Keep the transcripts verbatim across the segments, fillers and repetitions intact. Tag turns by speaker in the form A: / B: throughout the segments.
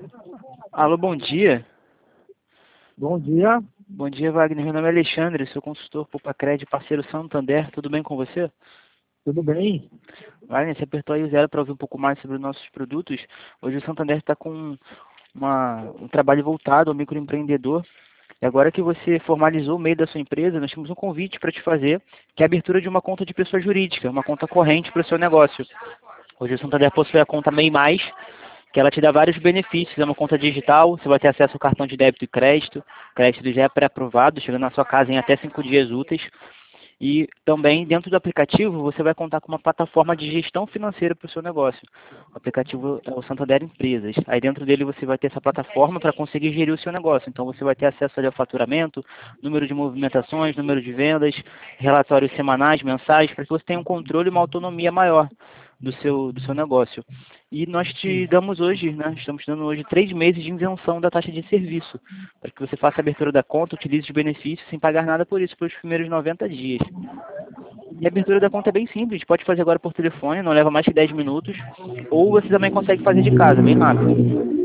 A: Alô, bom dia.
B: Bom dia.
A: Bom dia, Wagner. Meu nome é Alexandre, sou consultor Pupacred, parceiro Santander. Tudo bem com você?
B: Tudo bem?
A: Wagner, você apertou aí o zero para ouvir um pouco mais sobre os nossos produtos. Hoje o Santander está com uma, um trabalho voltado ao microempreendedor. E agora que você formalizou o meio da sua empresa, nós temos um convite para te fazer, que é a abertura de uma conta de pessoa jurídica, uma conta corrente para o seu negócio. Hoje o Santander possui a conta MEI Mais, que ela te dá vários benefícios. É uma conta digital, você vai ter acesso ao cartão de débito e crédito. O crédito já é pré-aprovado, chegando na sua casa em até cinco dias úteis. E também, dentro do aplicativo, você vai contar com uma plataforma de gestão financeira para o seu negócio. O aplicativo é o Santander Empresas. Aí dentro dele você vai ter essa plataforma para conseguir gerir o seu negócio. Então você vai ter acesso ali ao faturamento, número de movimentações, número de vendas, relatórios semanais, mensais, para que você tenha um controle e uma autonomia maior do seu, do seu negócio. E nós te damos hoje, né, estamos dando hoje três meses de isenção da taxa de serviço, para que você faça a abertura da conta, utilize os benefícios sem pagar nada por isso, pelos primeiros noventa dias. E a abertura da conta é bem simples, pode fazer agora por telefone, não leva mais que dez minutos, ou você também consegue fazer de casa, bem rápido.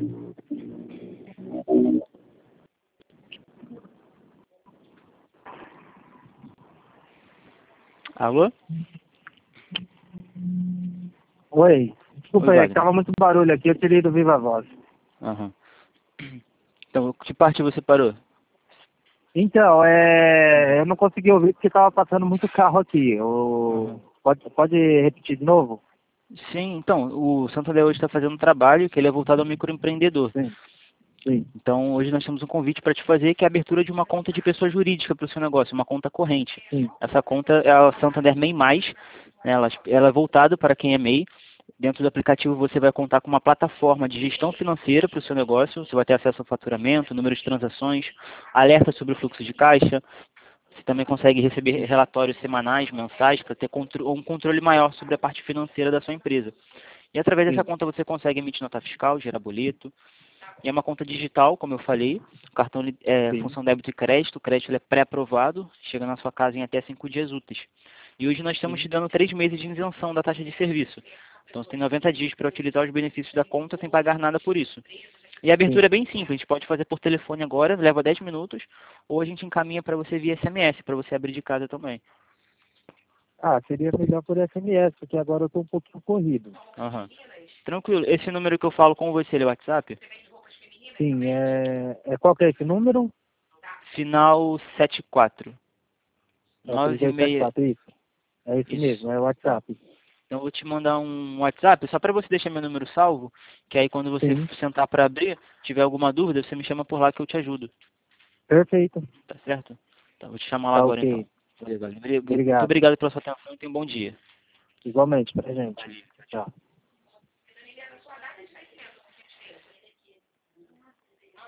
A: Alô?
B: Oi. Desculpa
A: Oi,
B: aí,
A: Wagner.
B: estava muito barulho aqui, eu tirei do Viva Voz.
A: Aham. Então, que parte você parou?
B: Então, é... eu não consegui ouvir porque estava passando muito carro aqui.
A: Aham.
B: O... Pode, pode repetir de novo?
A: Sim, então, o Santander hoje está fazendo um trabalho que ele é voltado ao microempreendedor.
B: Sim, sim,
A: Então, hoje nós temos um convite para te fazer, que é a abertura de uma conta de pessoa jurídica para o seu negócio, uma conta corrente.
B: sim,
A: Essa conta é a Santander MEI Mais, né, ela, ela é voltada para quem é MEI. Dentro do aplicativo você vai contar com uma plataforma de gestão financeira para o seu negócio, você vai ter acesso ao faturamento, número de transações, alerta sobre o fluxo de caixa, você também consegue receber relatórios semanais, mensais, para ter contro um controle maior sobre a parte financeira da sua empresa. E através dessa
B: sim,
A: conta você consegue emitir nota fiscal, gerar boleto. E é uma conta digital, como eu falei. O cartão é
B: sim,
A: função débito e crédito. O crédito ele é pré-aprovado, chega na sua casa em até cinco dias úteis. E hoje nós estamos te
B: sim,
A: dando três meses de isenção da taxa de serviço. Então você tem noventa dias para utilizar os benefícios da conta sem pagar nada por isso. E a abertura
B: sim.
A: é bem simples, a gente pode fazer por telefone agora, leva dez minutos, ou a gente encaminha para você via S M S, para você abrir de casa também.
B: Ah, seria melhor por S M S, porque agora eu estou um pouquinho corrido.
A: Aham. Tranquilo. Esse número que eu falo com você, ele é WhatsApp?
B: Sim, é... é qual que é esse número?
A: Final setenta e quatro.
B: É três
A: nove
B: dois sete
A: seis.
B: quatro, isso? É esse
A: Isso.
B: mesmo, é o WhatsApp.
A: Então eu vou te mandar um WhatsApp, só para você deixar meu número salvo, que aí quando você
B: Sim,
A: sentar para abrir, tiver alguma dúvida, você me chama por lá que eu te ajudo.
B: perfeito.
A: Tá certo? Então vou te chamar lá
B: Tá
A: agora então.
B: ok.
A: Valeu, valeu. Muito
B: Obrigado.
A: obrigado pela sua atenção e tenha um bom dia.
B: Igualmente pra gente. Tchau.